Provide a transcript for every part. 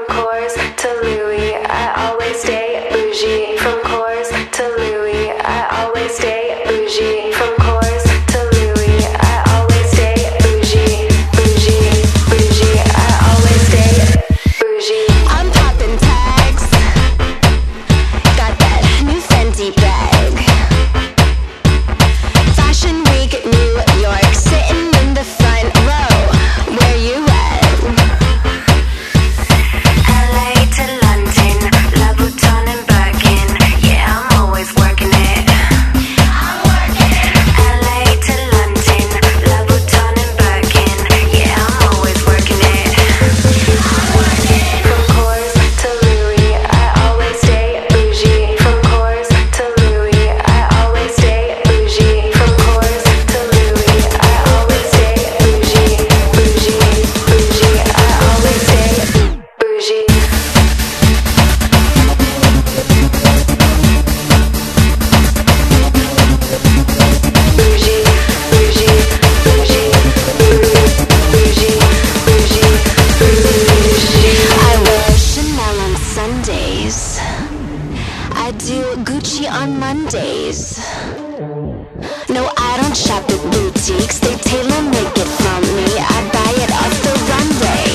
From Kors to Louis, I always stay bougie. From Kors to Louis, I always stay bougie. From Kors to Louis, I always stay bougie. Bougie, bougie, I always stay bougie. I'm popping tags, got that new Fenty bag. Fashion Week, New York, sitting in the front row. Where you at? LA to London, Louboutin and Birkin. Yeah, I'm always working it. I'm working. LA to London, Louboutin and Birkin. Yeah, I'm always working it. I'm working. From Kors to Louis, I always stay bougie. From Kors to Louis, I always stay bougie. From Kors to Louis, I always stay bougie. Bougie, bougie, I always stay bougie. Bougie, bougie, bougie, bougie, bougie, bougie. I wear Chanel on Sundays, I do Gucci on Mondays. No, I don't shop at boutiques, they tailor make it from me. I buy it off the runway.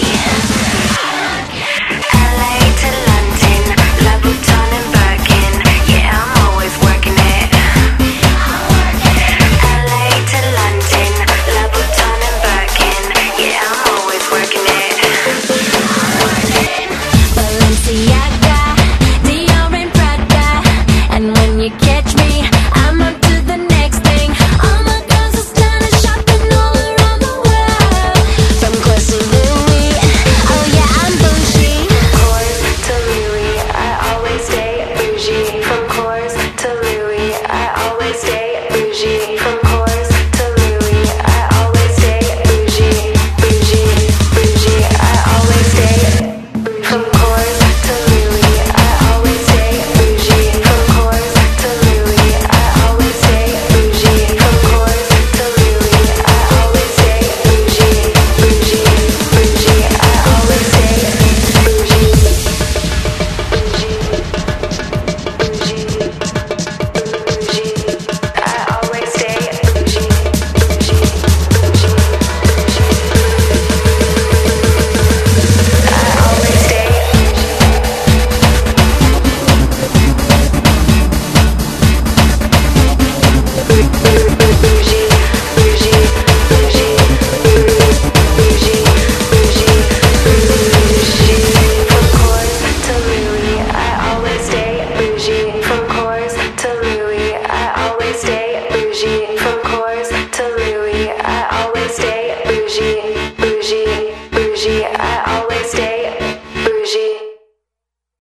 LA to London, Louboutin and Birkin. Yeah, I'm always working it. I'm working. LA to London, Louboutin and Birkin. Yeah, I'm always working it. I'm working. Balenciaga, Dior and Prada, and when you catch me, I'm up to the next thing. All my girls are stunning, shopping all around the world. From Kors to Louis, oh yeah, I'm bougie. Kors to Louis, I always stay bougie. From Kors to Louis, I always stay bougie. From Kors to Louis, I always stay bougie. Bougie, bougie, I always stay